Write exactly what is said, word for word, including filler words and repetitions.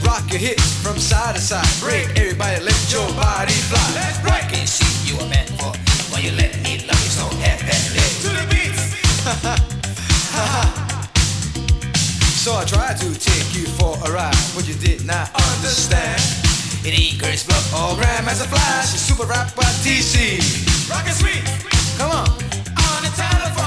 rock your hips from side to side. Break, everybody let your body fly. Let's break. I can see you are meant for when you let me love you so heavily. To the beats. So I tried to take you for a ride, but you did not understand. It ain't Curtis Blow or Grandmaster Flash, super rap by T C. Rockin' sweet. Come on. On the telephone.